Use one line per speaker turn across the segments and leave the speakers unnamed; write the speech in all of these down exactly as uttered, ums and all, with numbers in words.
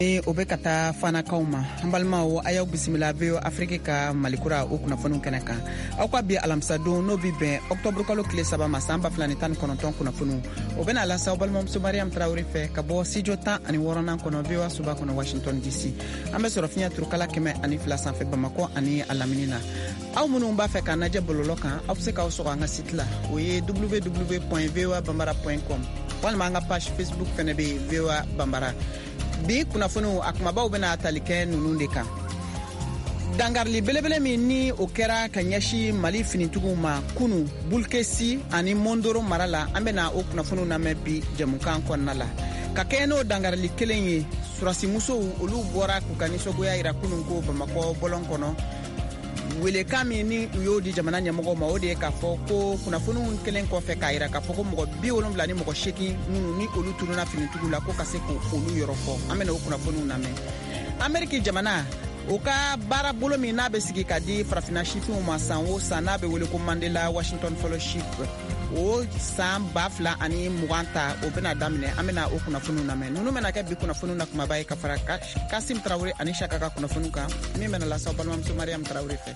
e obekata fana kauma mbalma o ayaw bismillah veo afrique ka malikura o kuna fonu kenaka akwa bi alamsado no bi ben octobre kalo kile saba masamba flanitan kononton kuna fonu obena la sa balma mso mariam traoré fe kabo sijota ani worona kono veo suba kono washington dc ambe sorofia turkala keme ani flasan fe bamako ani alaminina aw munu mba fe kana jabolo kan afse ka so nga sitla o ye w w w point v o a bambara point com wala manga page facebook fene be v o a bambara bi kuna funu akumaba ubena atalike nununde kan dangarli belebele mi ni okera kanyashi mali finitugu ma kunu bulkesi ani mondoro marala ambena o kuna funu na mebi jamukan konnala ka keno dangarli kelenye surasi muso olu bora ku kaniso goya ira kunu ko bamako bolon kono wele kami ni uyodi jamana nyamogo ma ode ka fo ko kuna funu kelen ko fe kaira ka fo ko mo bi wolom la ni mo sheki nunu ni olu tununa finitugu la ko kase ko olu yorofo amena kuna funu na me ameriki jamana o ka bara bolo mi na be sigi ka di farafina shifu ma san o sana be wele ko Mandela Washington Fellowship o san bafla ani muganta o bena damine amena o kuna funu na me nunu mena ka bi kuna funu na kuma baye ka fara Kasim Traoré ani shaka ka kuna funu ka mi mena la sa balma mso Mariam Traoré fe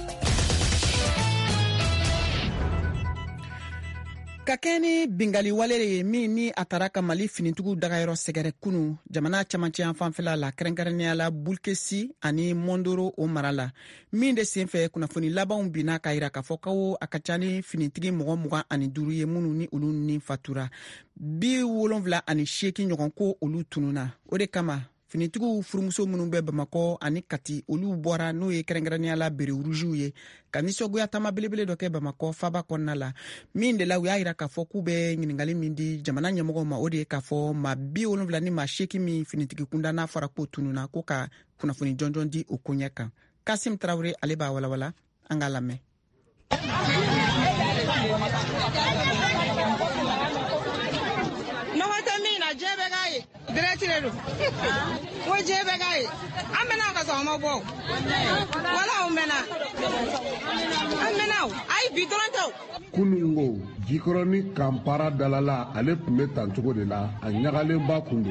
kakeni bingali walere mi ni ataraka mali finitugu dagayro segere kunu jamana chamanchi anfanfela la krenkarenia la bulkesi ani mondoro o marala mi de senfe kuna funi labaun bina kaira ka fokawo akachani finitigi mogo moga ani duru ye munu ni ulu ni fatura bi wolonvla ani sheki nyogon ko ulu tununa ode kama finitugu furumuso munun be bamako ani kati olu bora no ye krengrania la bere uruju ye kaniso goya tama belebele doke bamako faba konnala min de la wi ayira ka fo kube ngingali mindi jamana nyamogo ma ode ka fo ma bi olon vla ni ma sheki mi finitigi kunda na fara ko tununa ko ka kuna funi jonjon di okonyaka Kasim Traoré aleba wala wala angalame
no wata mina jebe gai diretirelu wo jebe gai amena ka so mo bo wala umena amena ai bidronto
kunungo jikoroni kampara dalala ale tun tantugo de la a ɲagalen ba kundu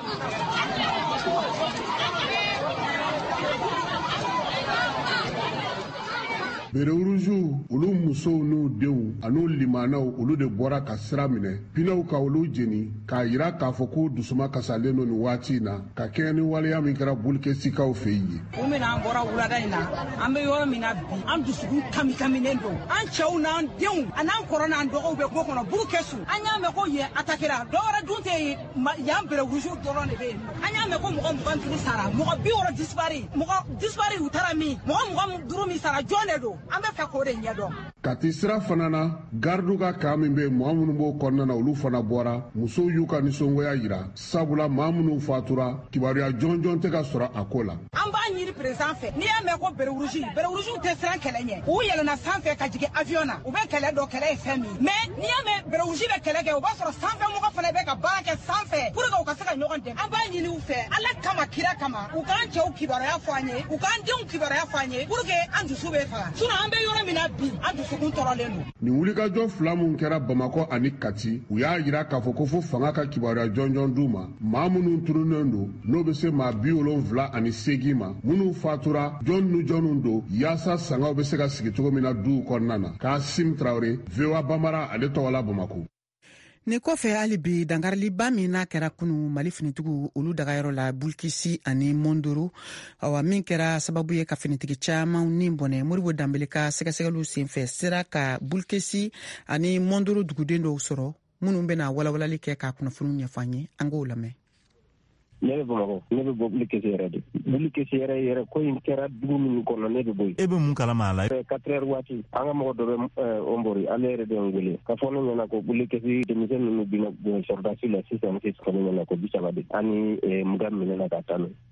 bere uruju olu musow n'u denw an'u limanaw olu de bɔra ka sira minɛ pinaw ka olu jeni k'a yira k'a fɔ ko dusuma kasalen no nin waati na ka kɛɲɛ ni waleya min kɛra bulikɛsikaw fɛ yen ye
o mina an bɔra wulada in na an be yɔrɔ min na bi an dusukun kami kaminen don an cɛw n'an denw an'an kɔrɔ n'an dɔgɔw bɛ ko kɔnɔ burukɛsu an y'a mɛn ko yen atakera dɔwɛrɛ dun tɛ yen yan bere uruju dɔrɔn de bɛ yen an y'a mɛn ko mɔgɔ mugan duuru sara mɔgɔ bi wɔɔrɔ disipari mɔgɔ disipari u taara min mɔgɔ mugan duuru min sara jɔn de don an bɛ fɛ k'o de ɲɛdɔn
kati sira fana na gardu ka kaa min bɛ mɔgɔ minnu b'o kɔnɔna na olu fana bɔra musow y'u ka nisɔngoya yira sabula maa minnu fatura kibaruya jɔnjɔn tɛ ka sɔrɔ a ko la
an b'a ɲini président fɛ n'i y'a mɛn ko bere uruju bere uruju tɛ siran kɛlɛ ɲɛ u yɛlɛnna sanfɛ ka jigin avion na u bɛ kɛlɛ dɔ kɛlɛ ye fɛn min mais n'i y'a mɛn bere uruju bɛ kɛlɛ kɛ o b'a sɔrɔ sanfɛ mɔgɔ fana bɛ ka baara kɛ sanfɛ pour que u ka se ka ɲɔgɔn dɛmɛ an b'a ɲini u fɛ ala kama kira kama u k'an cɛw kibaruya fɔ an ye u k'an denw kibaruya fɔ an ye pour que an dusu bɛ faga sinon an bɛ yɔrɔ min na bi an dusukun tɔɔrɔlen don
nin wulikajɔ fila min kɛra Bamakɔ ani Kati u y'a yira k'a fɔ ko fo fanga ka kibaruya jɔnjɔn d'u ma maa minnu tununnen don n'o bɛ se maa bi wolonfila ani seegin ma minnu fatura jɔn ni jɔnw don yaasa sangaw bɛ se ka sigi cogo min na duw kɔnɔna na Kasim Traoré V O A Bambara ale tɔgɔla Bamakɔ
ne kɔfɛ hali bi dangariliba min n'a kɛra kunu mali finitigiw olu dagayɔrɔ la bulkisi ani mondoro awa min kɛra sababu ye ka finitigi caman ni bɔnɛ Moribo Danbele ka sɛgɛsɛgɛliw senfɛ sera ka bulkisi ani mondoro duguden dɔw sɔrɔ minnu bɛna walawalali kɛ ka kunnafoni ɲɛfɔ an ye an k'o lamɛn
ne bɛ Bamakɔ ne bɛ bɔ Bulikesi yɛrɛ de Bulikesi yɛrɛ yɛrɛ ko in kɛra dugu min kɔnɔ ne bɛ bɔ yen. E bɛ mun kalama a la? quatre heures waati an ka mɔgɔ dɔ bɛ Ombori ale yɛrɛ de ye n wele ka fɔ ne ɲɛna ko Bulikesi denmisɛn ninnu bina sɔrɔdasi la sisan sisan ne ɲɛna ko bi saba de ani mugan minɛna ka taa n'o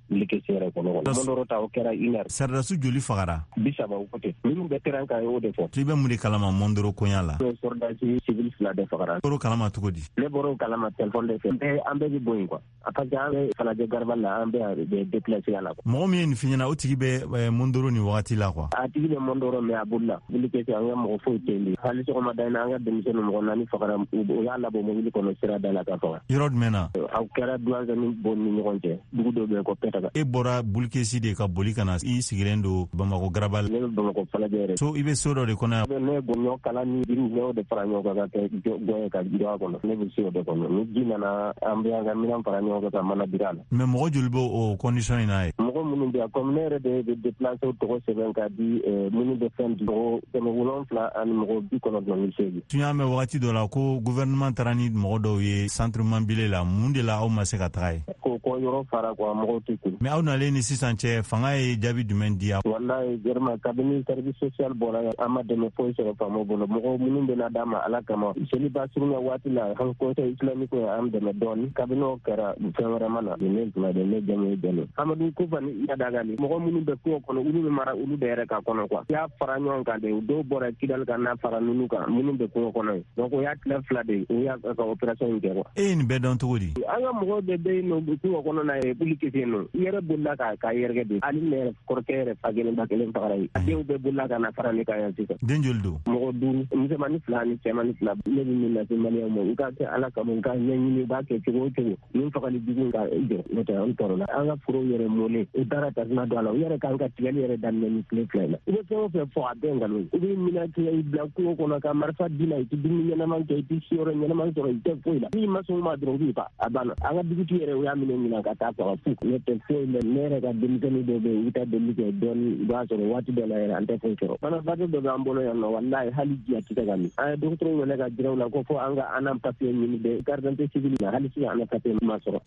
like sere ko no mondoro ta o kera iner
sardasu joli fagara
bisaba ko te min be teran ka o de fo
tibe muri kalama mondoro ko nyala
sordasi civil fla de fagara
boro kalama tugodi
le boro kalama telephone de fe ambe bi boyin ko apaka fala de garbala ambe de déplacer ala ko
mo mi ni finyana o tigi be mondoro ni wakati la quoi
a tigi be mondoro me abulla like se anga mo fo tendi hali so ma dayna anga dem seno mo nani fagara o yalla bo mo wi ko no sira dala ka fa
yorod mena
aw kera duanga ni bonni ni gonte dugu do be ko peta
e bora bulkesi de ka boli kana i sigirendo bamako grabal
ne bamako fala jere
so ibe soro de kona
ne gonyo kala ni diru ne de franyo ka ka goye ka do ko ne bi sio de ko ni jina na ambiya ga minam franyo ka mana dirala
me mo julbo o condition ina e
mo munu be ko nere de de déplacer to se ben ka di munu de fen do ko no wolon fla an mo bi ko no ni segi
tunya me wakati do la ko gouvernement tarani mo do ye centre mambile la munde la o maseka trai
ko ko yoro fara ko mo tikul
me awna le ni sisanche fanga e jabi dumen dia
wallahi germa kabini service social bona amade me foy so famo bono mo munum be na dama ala kama seli basuna wati la han ko to islamique ko am de me don kabino kara fewara mana ne ma de ne jamu de amadu ko fani ya daga ni mo munum be ko ko ulu mara ulu de reka kono kwa ya fara nyon ka de do bora kidal ka na fara nunu ka munum be ko kono donc ya tla flade ya ka operation de ko
e ni be don to wodi
anga mo de be no ko kono na e publique no yere bulla ka ka yere de ali ne korkere fagene bakelen fagaray dew be bulla ka na fara ni ka ya sika
denjoldo
mo duru mi mani flani te mani flab ne ni na te mani mo ka te ala ka mo ka nyi ni ba ke ko te ni fagali digun ka de ne ta on toro la anga furo yere mo le e dara ta na do ala yere kan ka tigali yere dan ni play play la ibe so fe fo adenga lo ibe mi na te e bla ko ko na ka marfa dina ti dinu ni na man ke ti sioro ni na man so te fo la ni ma so ma dro bi pa abana anga diguti yere ya mi ni na ka ta ko fu ne te fo le nere ka dim tani do be uta de mi ke don ba so wati de la yere ante fo so bana ba do do ambolo ya no wallahi hali ji ati daga mi ay docteur wala ga jiraw la ko fo anga anam papier ni de carte civile na hali si ana papier ma so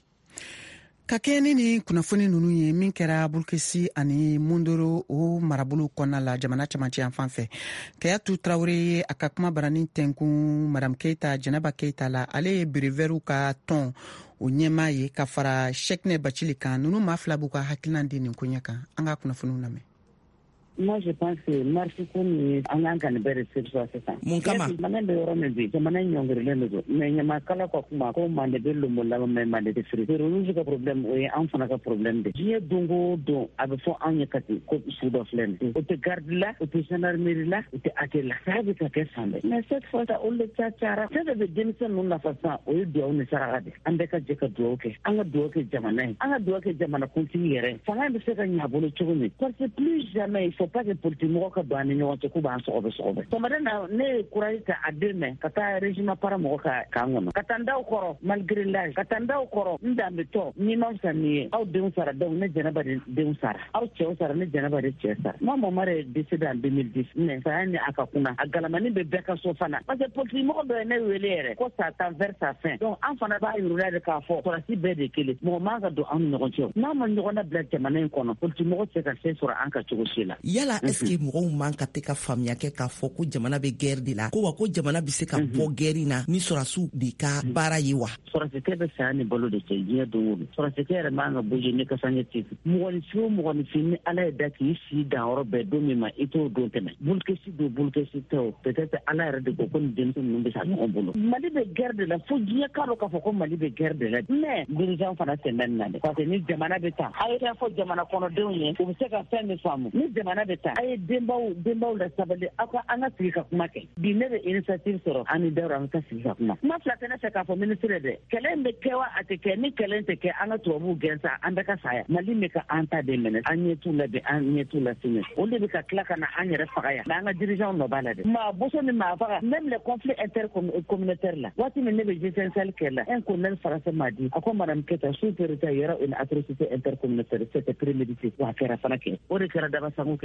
ka kɛɲɛ ni kunnafoni nunu ye min kɛra bulukesi ani mundoro o marabolo kɔnɔna la jamana camancɛ yan fan fɛ kayatu tarawele ye a ka kuma barani tɛnkun madame keita jɛnɛba keita la ale ye berevɛriw ka tɔn o ɲɛma ye ka fara shɛkinɛ bacili kan nunu maa fila b'u ka hakilinan di nin koɲɛ kan an ka kunnafoniw lamɛn.
Moi, je pense que marche comme en anglais, c'est c'est ça.
Mon kama.
Mana be yoro me bi, mana nyongere le ndo. Me nyama kala ko kuma ko mande be lo mo la me mande de fri. Pero lu ka problème o en fana ka problème de. Je dongo do abe fo anya kati ko sudo flen. O te garde là, o te gendarmerie là, o te atela. Ça be ka ke sande. Mais cette fois ça o le tchara. Ça de démission non la façon o do on sara de. Ande ka je ka do ke. Anga do ke jamana. Anga do ke jamana continuer. Fanga be se ka nyabo le chogoni. Parce que plus jamais il faut pas que politique mo ka bani no to ku ban so obe so obe to madana ne kuraita ademe kata régime para mo ka kangono katanda ukoro malgré l'âge katanda ukoro ndambe to ni mam sani au de sara donc ne janaba de sara au che sara ne janaba de che sara mo mo mare décédé en deux mille dix ne sa ni akakuna agalamani be beka so fana parce que politique mo be ne welere ko sa ta vers sa fin donc en fana ba yurula de ka fo to si be de kele mo ma ga do an no ko na ma no na black manen kono politique mo se ka se sura an ka chugo shila
yala est-ce que mɔgɔw man ka tɛ ka faamuya kɛ k'a fɔ ko jamana bɛ guerre de la ko wa ko jamana bɛ se ka bɔ guerre na ni sɔrɔsiw de ka baara ye wa
sɔrɔsikɛ bɛ saya ni balo de cɛ diɲɛ don o don sɔrɔsikɛ yɛrɛ man ka bɔ ne kasaɲɛ tɛ mɔgɔnifin o mɔgɔnifin ni ala ye da k'i si dan yɔrɔ bɛɛ don min ma i t'o don tɛmɛ bulukɛsi don bulukɛsi tɛ o peut-être ala yɛrɛ de ko ko nin denmisɛn ninnu bɛ sa ɲɔgɔn bolo mali bɛ guerre de la fo diɲɛ k'a dɔn k'a fɔ ko mali bɛ guerre de la mais dirigeant fana tɛmɛ nin na dɛ parce que ni jamana bɛ taa a ye fɛn fɔ jamana kɔnɔdenw ye u bɛ se ka fɛn min faamu ni jamana bɛ taa a ye denbaw denbaw la sabali aw ka an ka sigi ka kuma kɛ bi ne bɛ initiative sɔrɔ an ni dawura an ka sigi ka kuma kuma fila tɛ ne fɛ k'a fɔ ministre dɛ kɛlɛ in bɛ kɛ wa a tɛ kɛ ni kɛlɛ in tɛ kɛ an ka tubabuw gɛn sa an bɛɛ ka saya mali bɛ ka an ta de minɛ an ɲɛ t'u la bi an ɲɛ t'u la sini o de bɛ ka tila ka na an yɛrɛ faga yan mɛ an ka dirigeant nɔ b'a la dɛ maa boso ni maa faga même les conflits intercommunautaires la waati min ne bɛ G cinq Sahel kɛ la un colonel français m'a dit a ko madame Keita sous-préfet il y aura une atrocité intercommunautaire c'était prémédité wa a kɛra fana kɛ o de kɛra Dabasango kɛ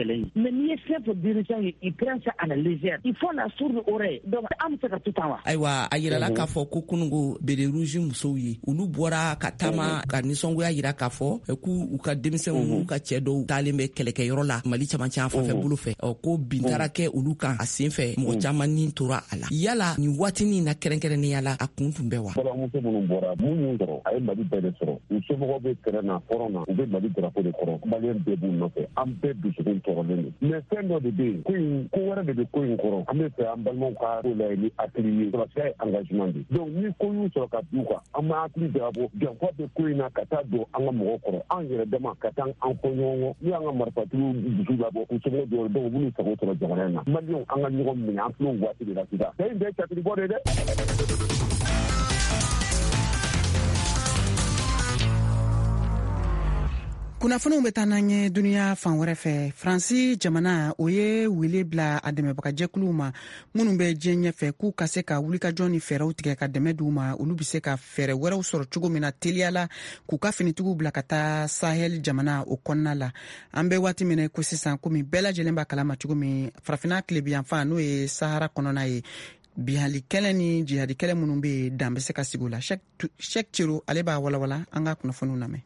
kɛlɛ mais n'i ye fɛn fɔ dirigeant ye il prend ça à la légère, il faut la sourde oreille. Donc an bɛ se ka tout temps wa
ayiwa a yirala k'a fɔ ko kunungo bere rouge musow ye olu bɔra ka taama ka nisɔngoya yira k'a fɔ k'u u ka denmisɛnw n'u ka cɛ dɔw taalen bɛ kɛlɛkɛyɔrɔ la Mali camancɛ an fanfɛ bolo fɛ ko bin taara kɛ olu kan a sen fɛ mɔgɔ caman ni tora a la yala nin waatinin na kɛrɛnkɛrɛnnenya la a kun tun bɛ wa
balimamuso minnu bɔra mun y'u sɔrɔ a ye Mali bɛɛ de sɔrɔ u somɔgɔw bɛ kɛrɛ na kɔrɔn na u bɛ Mali drapeau de kɔrɔ maliyɛn bɛɛ b'u nɔfɛ an bɛɛ dusukun tɔɔrɔlen don mais fɛn dɔ de bɛ yen ko in ko wɛrɛ de bɛ ko in kɔrɔ an bɛ fɛ an balimaw ka ko la ni hakili ye sɔrɔsiya ye engagement de donc ni ko y'u sɔrɔ ka d'u kan an ma hakili jagabɔ janfa bɛ ko in na ka taa don an ka mɔgɔ kɔrɔ an yɛrɛ dama ka taa an fɔ ɲɔgɔn kɔ ni an ka marifatigiw dusu labɔ u somɔgɔw dɔw donc u b'u sago sɔrɔ jamana in na maliyɛnw an ka ɲɔgɔn minɛ an filɛ waati de la sisan c'est une bɛɛ catiri bɔ de dɛ.
kunnafoniw bɛ taa n'an ye duniya fan wɛrɛ fɛ faransi jamana o ye wele bila a dɛmɛbagajɛkuluw ma minnu bɛ diɲɛ ɲɛfɛ k'u ka se ka wulikajɔ ni fɛɛrɛw tigɛ ka dɛmɛ d'u ma olu bɛ se ka fɛɛrɛ wɛrɛw sɔrɔ cogo min na teliya la k'u ka finitigiw bila ka taa sahel jamana o kɔnɔna la an bɛ waati min ko sisan komi bɛɛ lajɛlen b'a kalama cogo min farafinna tilebiyanfan n'o ye sahara kɔnɔna ye bihali kɛlɛ ni jihadi kɛlɛ minnu bɛ dan bɛ se ka sigi o la Cheick Thilo ale b'a walawala an ka kunnafoniw lamɛn.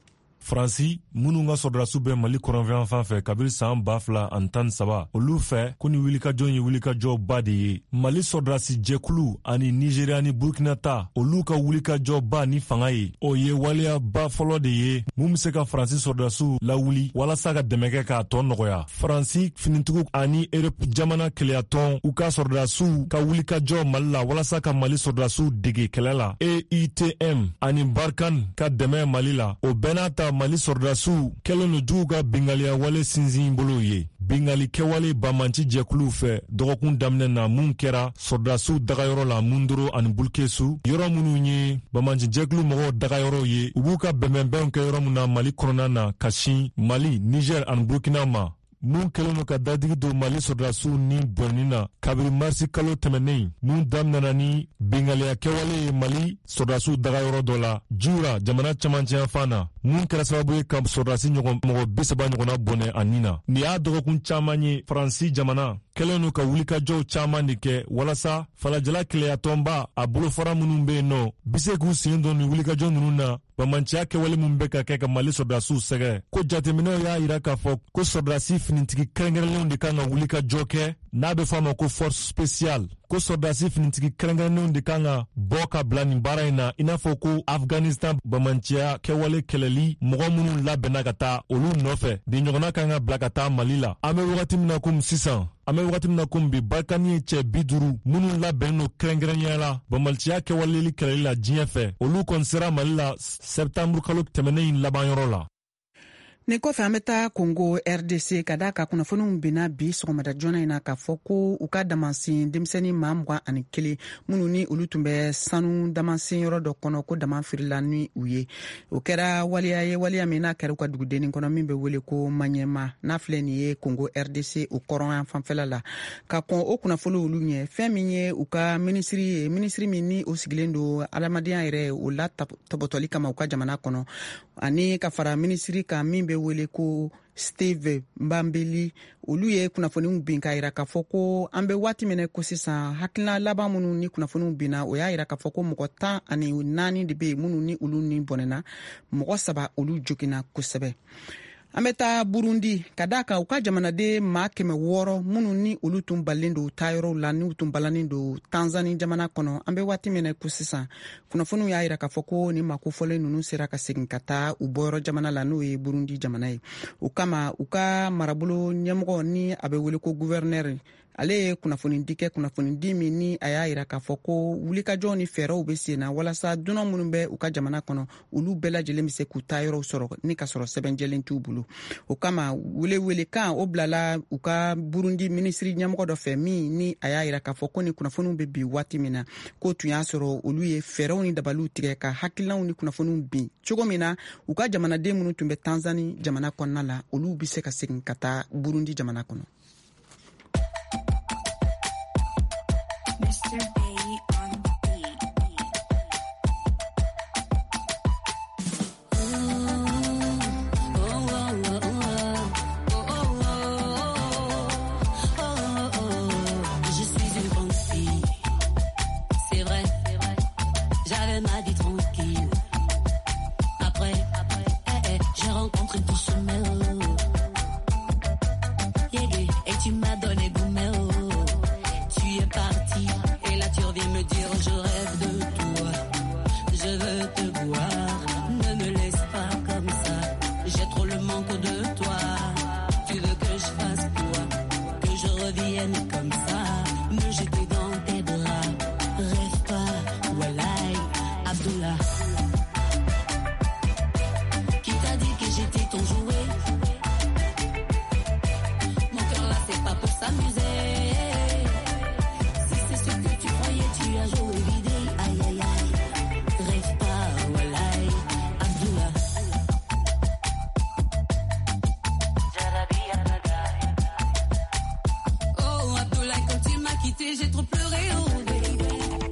Faransi minnu ka sɔrɔdasiw bɛ Mali kɔrɔnfɛn fan fɛ kabiri san ba fila ani tan ni saba olu fɛ ko ni wulikajɔ ye wulikajɔba de ye Mali sɔrɔdasi jɛkulu ani Nigeria ni Burkina ta olu ka wulikajɔba ni fanga ye o ye waliyaba fɔlɔ de ye mun bɛ se ka Faransi sɔrɔdasiw lawuli walasa ka dɛmɛ kɛ k'a tɔ nɔgɔya Faransi finitigiw ani Europe jamana kɛlɛyatɔn u ka sɔrɔdasiw ka wulikajɔ Mali la walasa ka Mali sɔrɔdasiw dege kɛlɛ la E I T M ani Barkhane ka dɛmɛ Mali la o bɛɛ n'a ta Mali sɔrɔdasiw kɛlen no jugu ka bingaliya wale sinzin bolo ye bingali kɛwale bamanci jɛkuluw fɛ dɔgɔkun daminɛ na mun kɛra sɔrɔdasiw dagayɔrɔ la Mundoro ani Bulkesu yɔrɔ minnu ye bamanci jɛkulu mɔgɔw dagayɔrɔ ye u b'u ka bɛnbɛnbɛnw kɛ yɔrɔ min na Mali kɔnɔna na ka sin Mali Niger ani Burkina ma mun kɛlen no ka dadigi don Mali sɔrɔdasiw ni bɔnni na kabiri marisi kalo tɛmɛnen mun daminɛna ni bingaliya kɛwale ye Mali sɔrɔdasiw dagayɔrɔ dɔ la Jura jamana camancɛ fan na mun kɛra sababu ye ka sɔrɔdasi ɲɔgɔn mɔgɔ bi saba ɲɔgɔnna bɔnɛ a nin na nin y'a dɔgɔkun caman ye Faransi jamana kɛlen no ka wulikajɔw caman de kɛ walasa falajala kɛlɛyatɔnba a bolofara minnu bɛ yen nɔ bi se k'u sen don ni wulikajɔ ninnu na bamanciya kɛwale min bɛ ka kɛ ka Mali sɔrɔdasiw sɛgɛ ko jateminɛw y'a yira k'a fɔ ko sɔrɔdasi finitigi kɛrɛnkɛrɛnlenw de kan ka wulikajɔ kɛ n'a bɛ fɔ a ma ko force spéciale ko sɔrɔdasi finitigi kɛrɛnkɛrɛnnenw de kan ka bɔ ka bila nin baara in na i n'a fɔ ko Afghanistan bamanciya kɛwale kɛlɛli mɔgɔ minnu labɛnna ka taa olu nɔfɛ de ɲɔgɔnna kan ka bila ka taa Mali la an bɛ wagati min na komi sisan an bɛ wagati min na komi bi Barkhane ye cɛ bi duuru minnu labɛnnen no kɛrɛnkɛrɛnnenya la bamanciya kɛwaleli kɛlɛli la diɲɛ fɛ olu kɔni sera Mali la septembre kalo tɛmɛnen in labanyɔrɔ la.
nin kɔfɛ an bɛ taa Congo R D C ka da ka kunnafoniw bina bi sɔgɔmada joona in na k'a fɔ ko u ka damansin denmisɛnnin maa mugan ani kelen minnu ni olu tun bɛ sanu damansin yɔrɔ dɔ kɔnɔ ko dama firila ni u ye o kɛra waliya ye waliya min n'a kɛra u ka dugudennin kɔnɔ min bɛ wele ko Manyema n'a filɛ nin ye Congo R D C o kɔrɔn fanfɛla la ka kɔn o kunnafoni olu ɲɛ fɛn min ye u ka minisiri ye minisiri min ni o sigilen don adamadenya yɛrɛ o la tɔbɔtɔli kama u ka jamana kɔnɔ ani ka fara minisiri kan min bɛ wele ko Steve Mbambeli olu ye kunnafoniw bin k'a yira k'a fɔ ko an bɛ waati min ko sisan hakilina laban minnu ni kunnafoniw binna o y'a yira k'a fɔ ko mɔgɔ tan ani naani de bɛ yen minnu ni olu ni bɔnɛna mɔgɔ saba olu joginna kosɛbɛ. An bɛ taa Burundi ka da kan u ka jamanaden maa kɛmɛ wɔɔrɔ minnu ni olu tun balen don taayɔrɔw la n'u tun balanin don Tanzani jamana kɔnɔ an bɛ waati min ko sisan kunnafoniw y'a yira k'a fɔ ko ni makofɔlen ninnu sera ka segin ka taa u bɔyɔrɔ jamana la n'o ye Burundi jamana ye o kama u ka marabolo ɲɛmɔgɔ ni a bɛ wele ko gouverneur ale ye kunnafoni di kɛ kunnafoni di min ni a y'a yira k'a fɔ ko wulikajɔ ni fɛɛrɛw bɛ sen na walasa dunan minnu bɛ u ka jamana kɔnɔ olu bɛɛ lajɛlen bɛ se k'u ta yɔrɔw sɔrɔ ni ka sɔrɔ sɛbɛnjɛlen t'u bolo o kama welewele kan o bilala u ka Burundi minisiri ɲɛmɔgɔ dɔ fɛ min ni a y'a yira k'a fɔ ko ni kunnafoniw bɛ bin waati min na ko tun y'a sɔrɔ olu ye fɛɛrɛw ni dabaliw tigɛ ka hakilinaw ni kunnafoniw bin cogo min na u ka jamanaden minnu tun bɛ Tanzani jamana kɔnɔna la olu bɛ se ka segin ka taa Burundi jamana kɔnɔ.
Mister A on the beat. Oh, oh, oh, oh, oh, oh, oh. rencontré du chemin. Et tu m'as donné goût, mais oh, tu es parti. Et là tu reviens me dire je rêve de toi. Je veux te voir, ne me laisse pas comme ça. J'ai trop le manque de toi. Tu veux que je fasse quoi? Que je revienne comme ça, me jeter dans tes bras. Rêve pas, Walai, Abdullah. Qui t'a dit que j'étais ton jouet? Mon cœur là c'est pas pour s'amuser. Si c'est ce que tu croyais, tu as joué vidé. Aïe aïe aïe. Rêve pas, Walai, Abdullah. Oh Abdullah, quand tu m'as quitté, j'ai trop pleuré, oh baby.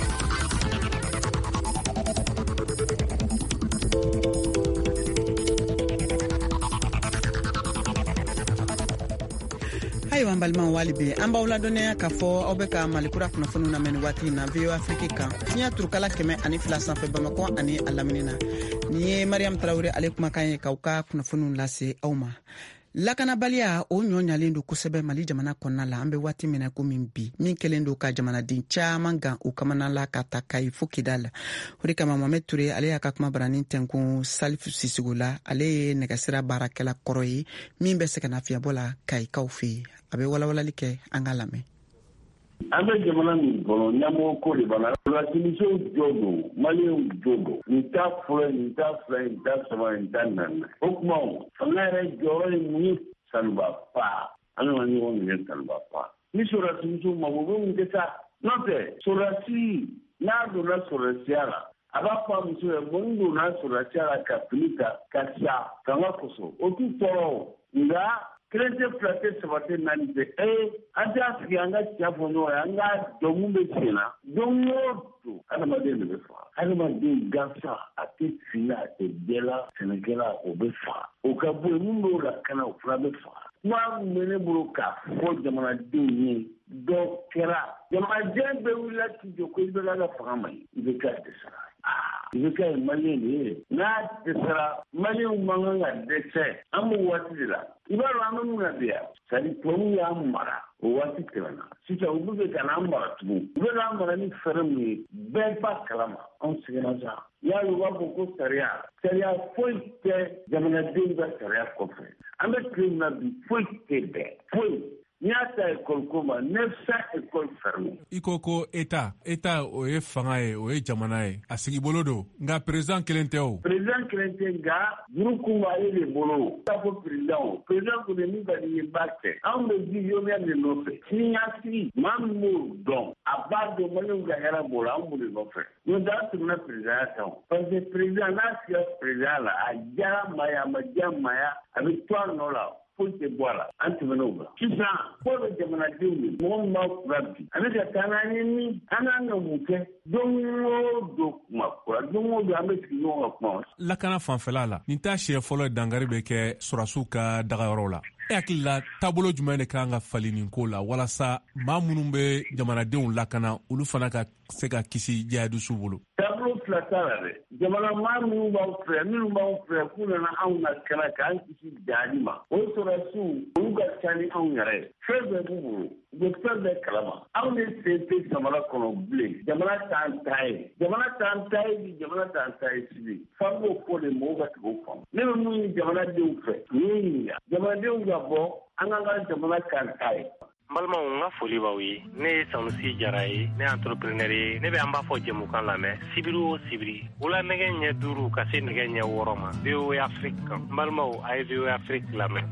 ayiwa an balimaw wali be an b'aw ladɔnnenya k'a fɔ aw bɛ ka malikura kunnafoniw lamɛn nin waati na V O A Afrique kan fiɲɛ turukala kɛmɛ ani fila sanfɛ Bamakɔ ani a lamini na nin ye Mariam Tarawele ale kumakan ye k'aw ka kunnafoniw lase aw ma. Lakanabaliya o ɲɔ ɲalen don kosɛbɛ Mali jamana kɔnɔna la an bɛ waati min na komi bi min kɛlen don ka jamanaden caman gan u kamana la ka ta Kayi fo Kidal. O de kama Mohamed Ture ale y'a ka kuma baranin tɛnkun Salifu Sisigo la ale ye nɛgɛsira baarakɛla kɔrɔ ye min bɛ se ka na fiɲɛbɔ la Kayikaw fɛ yen. A bɛ walawalali kɛ an ka lamɛn.
An bɛ jamana min kɔnɔ ɲɛmɔgɔ ko de b'a la. Solution jɔ don, Maliyɛnw jɔ don. Nin t'a fɔlɔ, nin t'a fila, nin t'a saba, nin t'a naani. O tuma fanga yɛrɛ jɔyɔrɔ ye mun ye? Ça ne va pas. An ka ɲɔgɔn minɛ, ça ne va pas. Ni sɔrɔdasimuso mako bɛ mun kɛ sa? N'o tɛ sɔrɔdasi n'a donna sɔrɔdasiya la, a b'a fɔ a muso ye bon n donna sɔrɔdasiya la ka fili ta ka sa fanga kosɔn. O t'u tɔɔrɔ o. Nka kelen tɛ fila tɛ saba tɛ naani tɛ. Ee an t'a sigi an ka tiɲɛ fɔ ɲɔgɔn ye, an ka dɔn mun bɛ tiɲɛ na. Don o don adamaden de bɛ faga. Adamaden gansan a tɛ fili a tɛ bɛɛ la, sɛnɛkɛla o bɛ faga. O ka bɔ yen mun b'o lakana o fana bɛ faga. Kuma min bɛ ne bolo k'a fɔ jamanadenw ye dɔ kɛra. Jamanaden bɛ wuli k'i jɔ ko i bɛ ka fanga ma ɲi, i bɛ k'a dɛsɛra. I bɛ kɛ Maliyɛn de ye. N'a dɛsɛra Maliyɛnw man kan ka dɛsɛ. An b'o waati de la. I b'a dɔn an bɛ mun na bi yan. C'est-à-dire tubabuw y'an mara o waati tɛmɛna. Sisan u bɛ fɛ ka n'an mara tugun. U bɛ k'an mara ni fɛɛrɛ min ye bɛɛ b'a kalama. Anw sɛgɛnna sa. Yali u b'a fɔ ko sariya. Sariya foyi tɛ jamanadenw ka sariya kɔfɛ. An bɛ tile min na bi foyi tɛ bɛn. Foyi. N'i y'a ta école ko ma neuf cents écoles fermées.
I ko ko État, État o ye fanga ye, o ye jamana ye. A sigi bolo don, nka président kelen tɛ o.
Président kelen tɛ nka Burukuma ale de bolo. T'a fɔ président o. Président ko de min ka di ye ba kɛ. Anw bɛ visionnaire de nɔfɛ. Sini y'a sigi, maa min b'o dɔn, a b'a dɔn Maliyɛnw ka hɛrɛ b'o la, anw b'o de nɔfɛ. N'o tɛ an tɛmɛna président kan o. Parce que président n'a sigila président la, a diyara maa ye, a ma diya maa ye, a bɛ to a nɔ la. Foyi tɛ bɔ a la, an tɛmɛn'o la. Sisan, ko bɛ jamanadenw ye, mɔgɔ min b'a kura bi. A bɛ ka taa n'an ye min, an k'an ka mun kɛ. Don o don kuma kura, don o don an bɛ sigi ɲɔgɔn ka kuma.
Lakana fanfɛla la, nin t'a siɲɛ fɔlɔ dankari bɛ kɛ sɔrɔdasiw ka dagayɔrɔw la. E hakili la taabolo jumɛn de kan ka fali nin ko la walasa maa minnu bɛ jamanadenw lakana olu fana ka se ka kisi jihadistu bolo?
Taabolo fila t'a la dɛ. Jamana maa minnu b'aw fɛ minnu b'aw fɛ k'u nana anw ka kɛnɛ k'an kisi jihadi ma. O sɔrɔdasiw olu ka ca ni anw yɛrɛ ye. Fɛn bɛɛ b'u bolo. U bɛ fɛn bɛɛ kalama. Anw de sen tɛ jamana kɔnɔ bilen. Jamana t'an ta ye. Jamana t'an ta ye bi, jamana t'an ta ye sini. F'an k'o fɔ de mɔgɔw ka tugu o faamu. Ne bɛ mun ɲini jamanadenw fɛ, nin ye ɲininka. Jamanadenw ka bɔ an ka ka jamana k'an ta ye.
N balimaw n ka foli b'aw ye. Ne ye Sanusi Jara ye, ne ye entrepreneur ye. Ne bɛ an b'a fɔ jɛmukan lamɛn sibiri o sibiri. Wula nɛgɛ ɲɛ duuru ka se nɛgɛ ɲɛ wɔɔrɔ ma. V O A Afrique kan. N balimaw a ye V O A Afrique lamɛn.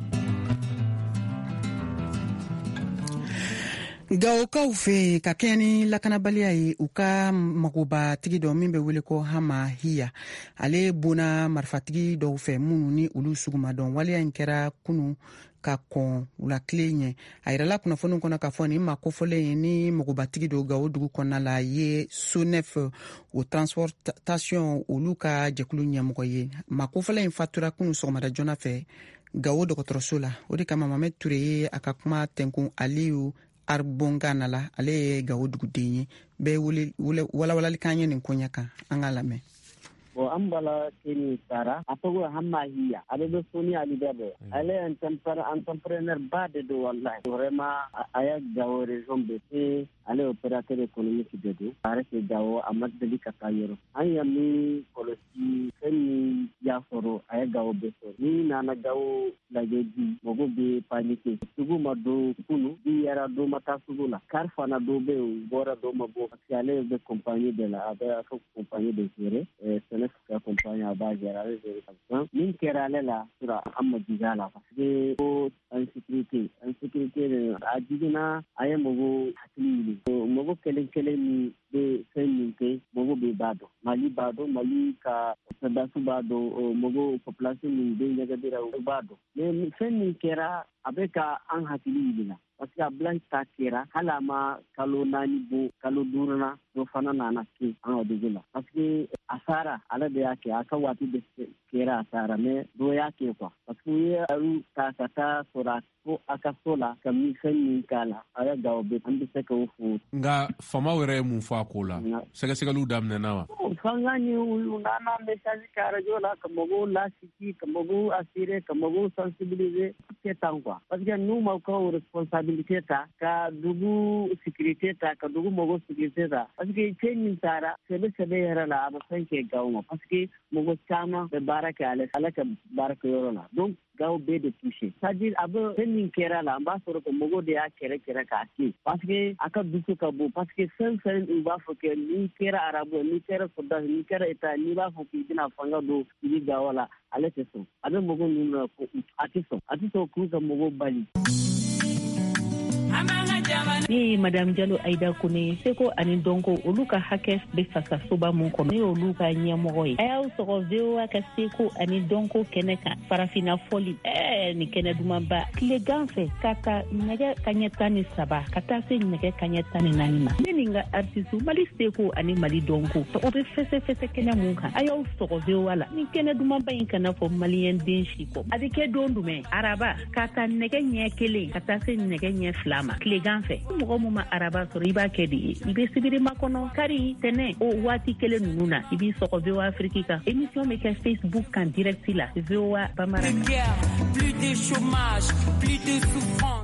Gawokaw fɛ ka kɛ ni lakanabaliya ye u ka magobatigi dɔ min bɛ wele ko Hama Hiya. Ale bona marifatigi dɔw fɛ minnu ni olu suguma dɔn. Waleya in kɛra kunu ka kɔn wula tile ɲɛ. A yirala kunnafoniw kɔnɔ k'a fɔ ni ma kofɔlen ye ni magobatigi dɔw Gawo dugu kɔnɔna la ye Sonef o transportation olu ka jɛkulu ɲɛmɔgɔ ye. Ma kofɔlen in fatura kunu sɔgɔmada joona fɛ Gawo dɔgɔtɔrɔso la. O de kama Mohamed Ture ye a ka kuma tɛnkun Aliyu Arbongana la ale ye Gawo duguden ye. Bɛɛ walawalali kan ye nin ko ɲɛ kan an ka lamɛn.
bo ambala keni sara atogo hamma hiya ado soni ali dabo ale entrepreneur bade do wallahi vraiment aya gawo région bete ale opérateur économique de do are se gawo amad de katayero ayami policy keni ya foro aya gawo beso ni nana gawo la jeji mogo be panike tugu mado kunu di yara do mata sugula karfana do be bora do mabo ale de compagnie de la aba compagnie de gérer et c'est la compagnie aba gérer min kerale la sura amma digala parce que en sécurité en sécurité ajigina aya mogo hakili mogo kelen kelen ni de seninte mogo be bado mali bado mali ka sadasu bado mogo population ni de nyagadira bado mais sen kera abeka an hakili dina parce que blanc ta kera halama kalo nani bo kalo durna do fana nana ki an odugula parce que asara ala de yake aka wati de kera asara me do yake kwa parce que aru ta kata sora ko aka sola kami sen kala aya gawbe andi seka ufu
nga fama were mu fa kola sega sega lu damne nawa
fanga ni unana message kara jola kamogo la siki kamogo asire kamogo sensibiliser ketangwa parce que nous ma ko responsabilité ta ka dugu sécurité ta ka dugu mogo sécurité ta parce que chenin sara sebe sebe yara la aba sanke gawo parce que mogo chama be baraka ale alaka baraka yorona donc gawo be de toucher c'est-à-dire aba chenin kera la amba soro ko mogo de ya kere kere ka ki parce que aka dusu ka bo parce que sen sen u ba fo ke ni kera arabo ni kera soda ni kera eta ni ba fo ki dina fanga do ni gawo la ale teso abe mogo ni ko atiso atiso ku ka mogo bali
ni madame Diallo Aida Kone seko ani donko oluka hakes be fasa soba mun kono ni oluka nyamoro yi aya usoko vewa ka seko ani donko keneka farafina foli eh ni keneduma ba kile ganfe kaka nege kanyetani saba kata se nege kanyetani nanima meninga artisu mali seko ani mali donko to obe fese fese kenya munka aya usoko vewa la ni keneduma ba inkana fo malien denshi ko adike dondume araba kata nege nyekele kata se nege nye flama kile ganfe mogo muma araba so riba kedi ibe sibiri makono kari tene o wati kele nuna ibi soko V O A Africa émission me ka Facebook kan direct la V O A Bamara
plus de chômage plus de souffrance.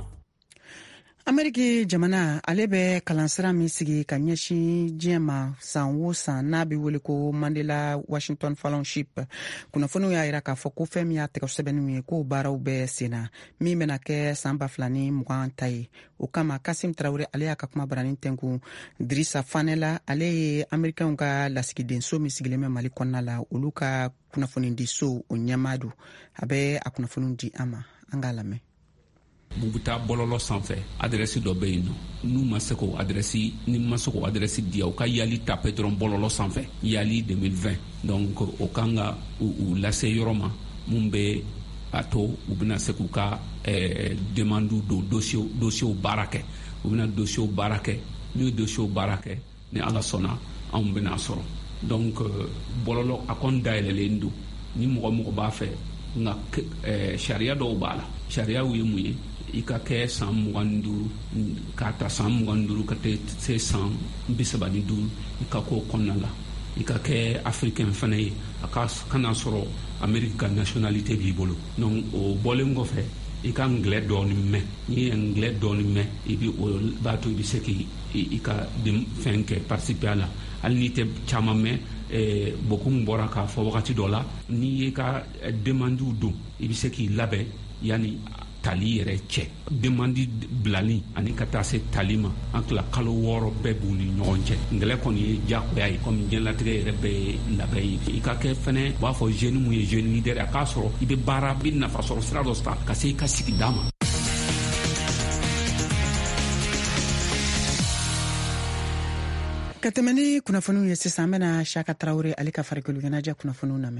Ameriki jamana ale bɛ kalansira min sigi ka ɲɛsin diɲɛ ma san o san n'a bɛ wele ko Mandela Washington Fellowship kunnafoniw y'a jira k'a fɔ ko fɛn min y'a tɛgɛ sɛbɛnninw ye k'o baaraw bɛɛ senna min bɛna kɛ san ba fila ni mugan ta ye o kama Kasim Tarawele ale y'a ka kuma barani tɛnku Dirisa Fanela ale ye Amerikɛnw ka lasigidenso min sigilen bɛ Mali kɔnɔna la olu ka kunnafonidiso o ɲɛmaa don a bɛ a kunnafoniw di an ma an k'a lamɛn.
Bubuta bololo sanfɛ adresse dɔ bɛ yen nɔ n'u ma se k'o adresse ni ma se k'o adresse di u ka yali tape dɔrɔn bololo sanfɛ yali deux mille vingt donc o kan ka u lase yɔrɔ ma mun bɛ a to u bɛna se k'u ka demande do dossier dossier baara kɛ u bɛna dossier baara kɛ n'u ye dossier baara kɛ ni ala sɔnna anw bɛna sɔrɔ donc bololo a kɔni dayɛlɛlen don ni mɔgɔ mɔgɔ b'a fɛ nka sariya dɔw b'a la sariya ye mun ye i ka kɛ san mugan duuru k'a ta san mugan duuru ka se san bi saba ni duuru i ka k'o kɔnɔna la i ka kɛ africain fana ye a ka kana sɔrɔ Amérique ka nationalité b'i bolo donc o bɔlen kɔfɛ i ka anglais dɔɔni mɛn n'i ye anglais dɔɔni mɛn i bi o b'a to i bɛ se k'i ka fɛn kɛ participer a la hali n'i tɛ caman mɛn beaucoup mun bɔra k'a fɔ wagati dɔ la n'i ye ka demandiw don i bɛ se k'i labɛn yani tali yɛrɛ cɛ demandi bilali ani ka taa se tali ma an tila kalo wɔɔrɔ bɛɛ b'u ni ɲɔgɔn cɛ ngɛlɛ kɔni ye diyagoya ye komi diɲɛlatigɛ yɛrɛ bɛɛ ye labɛn ye i ka kɛ fɛnɛ u b'a fɔ jeune mun ye jeune leader a k'a sɔrɔ i bɛ baara i bɛ nafa sɔrɔ sira dɔ sira ka se i ka sigida ma.
ka tɛmɛ ni kunnafoniw ye sisan an bɛna Shaka Tarawele ale ka farikolo ɲɛnajɛ kunnafoniw lamɛn.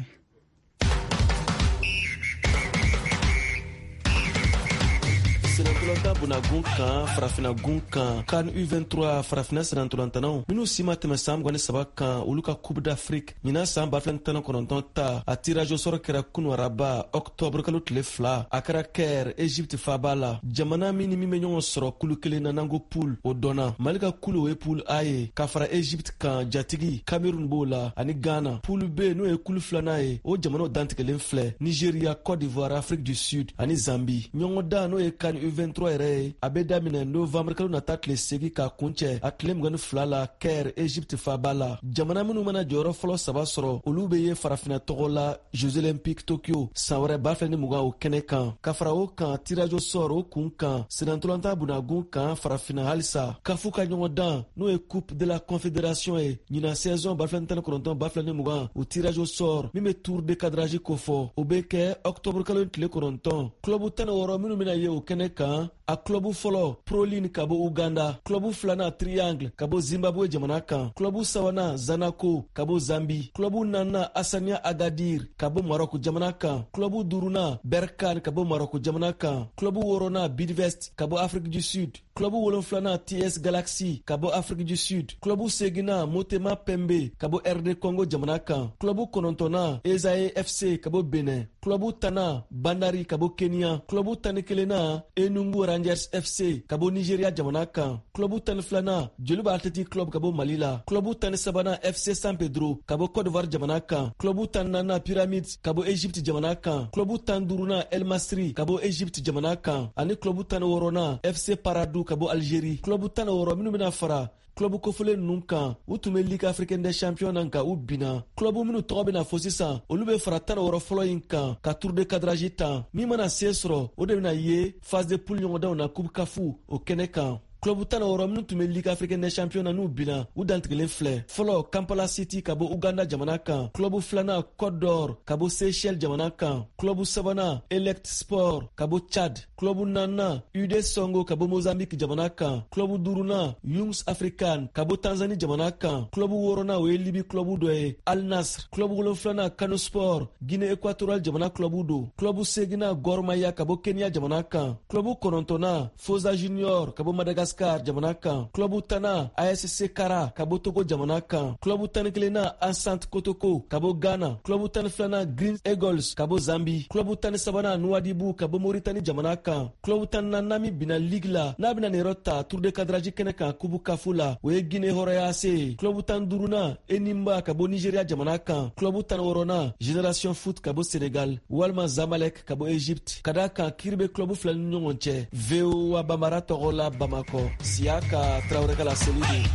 senatolanta bunagun kan farafina gun kan kan U vingt-trois farafina senatolantanaw minnu si ma tɛmɛ san mugan ni saba kan olu ka coupe d'Afrique ɲinan san ba fila ni tan ni kɔnɔntɔn ta a tirage au sort kɛra kunu araba octobre kalo tile fila a kɛra Caire Egypte faba la jamana min ni min bɛ ɲɔgɔn sɔrɔ kulu kelen na nango poule o dɔnna Mali ka kulu o ye poule A ye ka fara Egypte kan jatigi Cameroun b'o la ani Ghana. Poule B n'o ye kulu filanan ye o jamanaw dantigɛlen filɛ Nigeria, Côte d'Ivoire, Afrique du Sud ani Zambie. ɲɔgɔn dan n'o ye kan U vingt-trois yɛrɛ ye a bɛ daminɛ novembre kalo nata tile segin k'a kuncɛ a tile mugan ni fila la Caire Egypte faba la. Jamana minnu mana jɔyɔrɔ fɔlɔ saba sɔrɔ olu bɛ ye farafina tɔgɔ la Jeux Olympiques Tokyo san wɛrɛ ba fila ni mugan o kɛnɛ kan ka fara o kan tirage au sort o kun kan senatolanta bunagun kan farafina halisa kafu ka ɲɔgɔn dan n'o ye coupe de la confédération ye ɲinan saison ba fila ni tan ni kɔnɔntɔn ba fila ni mugan o tirage au sort min bɛ tour de cadrage ko fɔ o bɛ kɛ octobre kalo tile kɔnɔntɔn club tan ni wɔɔrɔ minnu bɛna ye o kɛnɛ kan a club fɔlɔ Proline ka bɔ Uganda, club filanan Triangle ka bɔ Zimbabwe jamana kan, club sabanan Zanaco ka bɔ Zambie, club naaninan Asania Agadir ka bɔ Maroc jamana kan, club duurunan Berkane ka bɔ Maroc jamana kan, club wɔɔrɔnan Bidvest ka bɔ Afrique du Sud, club wolonfilanan T S Galaxy ka bɔ Afrique du Sud, club seginan Motema Pembe ka bɔ R D Congo jamana kan, club kɔnɔntɔnnan Ezaye F C ka bɔ Benin, club tanan Bandari ka bɔ Kenya, club tani kelennan Enugu Rangers F C ka bɔ Nigeria jamana kan, club tani filanan Joliba Athletic Club ka bɔ Mali la, club tani sabanan F C San Pedro ka bɔ Côte d'Ivoire jamana kan, club tani naaninan Pyramids ka bɔ Egypte jamana kan, club tani duurunan El Masri ka bɔ Egypte jamana kan, ani club tani wɔɔrɔnan F C Paradou ka bɔ Algérie. Club tani wɔɔrɔ minnu bɛna fara club kofɔlen ninnu kan u tun bɛ Ligue africaine des champions nan kan u binna. Club minnu tɔgɔ bɛna fɔ sisan olu bɛ fara tan ni wɔɔrɔ fɔlɔ in kan ka tour de cadrage tan min mana se sɔrɔ o de bɛna ye phase de poule ɲɔgɔndanw na coupe kafu o kɛnɛ kan. Club tan ni wɔɔrɔ minnu tun bɛ Ligue africaine des champions na n'u binna u dantigɛlen filɛ. Fɔlɔ Kampala City ka bɔ Uganda jamana kan, club filanan Côte d'Or ka bɔ Seychelles jamana kan, club sabanan Elect Sport ka bɔ Chad, club naaninan U D Songo ka bɔ Mozambique jamana kan, club duurunan Youngs African ka bɔ Tanzanie jamana kan, club wɔɔrɔnan o ye Libi club dɔ ye Al Nassr, club wolonfilanan Kano Sport Guinée Équatoriale jamana club do, club seginan Gor Mahia ka bɔ Kenya jamana kan, club kɔnɔntɔnnan Fosa Junior ka bɔ Madagascar jamana kan, club tana A S C Kara ka bɔ Togo jamana kan, club tani kelennan Ansante Kotoko ka bɔ Ghana, club tani filanan Green Eagles ka bɔ Zambie, club tani sabanan Nouadhibou ka bɔ Mauritanie jamana kan, club tani naaninan min binna Ligue la n'a bɛna nin yɔrɔ ta tour de cadrage kɛnɛ kan kubu kafu la o ye Guinée hɔrɔnya se, club tani duurunan Enimba ka bɔ Nigeria jamana kan, club tani wɔɔrɔnan Génération Foot ka bɔ Sénégal walima Zamalek ka bɔ Egypte. Ka d'a kan kiiri bɛ club fila ni ɲɔgɔn cɛ. V O A Bambara tɔgɔ la Bamakɔ. Siaka Traoré ka la seli de.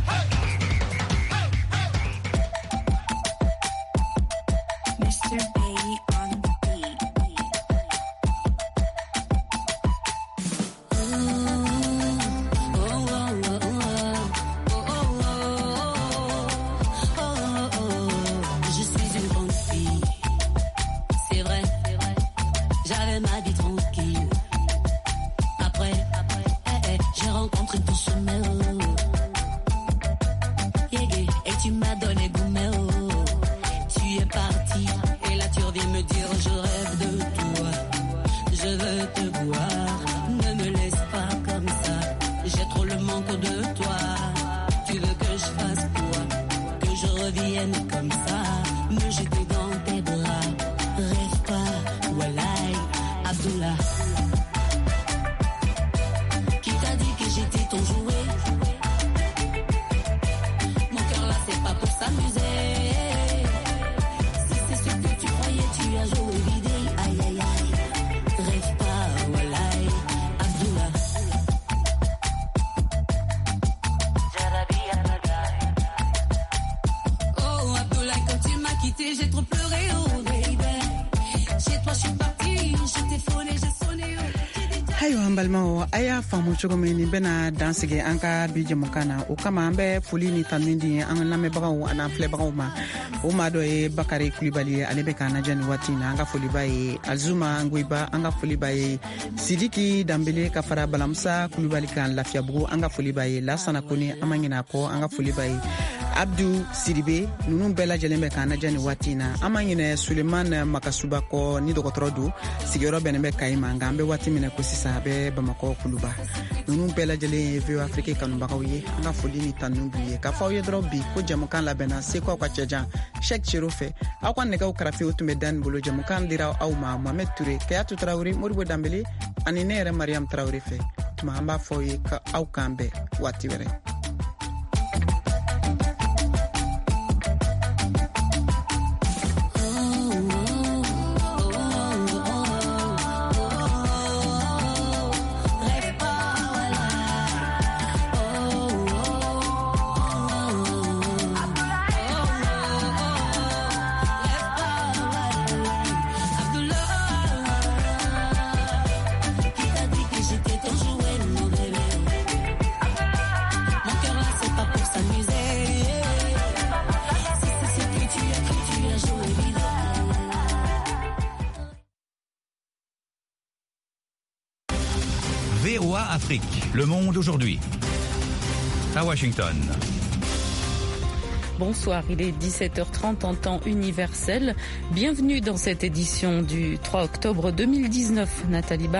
balimaw a y'a faamu cogo min ni bɛna dansigi an ka bi jɛmukan na o kama an bɛ foli ni tanu di an lamɛnbagaw an'an filɛbagaw ma o maa dɔ ye Bakari Kulibali ye ale bɛ k'an lajɛ nin waati na an ka foli b'a ye Azuma Ngoiba an ka foli b'a ye Sidiki Dambele ka fara Balamusa Kulibali kan Lafiyabugu an ka foli b'a ye Lasana Kone an ma ɲinɛ a kɔ an ka foli b'a ye Abdou Sidibe nunu bɛɛ lajɛlen bɛ k'an lajɛ ni waati na an ma ɲinɛ Suleman Makasuba kɔ ni dɔgɔtɔrɔ don sigiyɔrɔ bɛnnen bɛ Kayi ma nka an bɛ waati minɛ ko sisan a bɛ Bamakɔ kuluba nunu bɛɛ lajɛlen ye V O A Afrique kanubagaw ye an ka foli ni tanu b'u ye k'a fɔ aw ye dɔrɔn bi ko jɛmukan labɛnna seko aw ka cɛjan Cheikh Chiro fɛ aw ka nɛgɛw karafe o tun bɛ Dan bolo jɛmukan dira aw ma Mohamed Touré Kayatu Traoré Moribo Dambele ani ne yɛrɛ Mariam Traoré fɛ tuma an b'a fɔ aw ye aw k'an bɛn waati wɛrɛ.
V O A Afrique, le monde aujourd'hui. À Washington.
Bonsoir, il est dix-sept heures trente en temps universel. Bienvenue dans cette édition du trois octobre deux mille dix-neuf. Nathalie Bar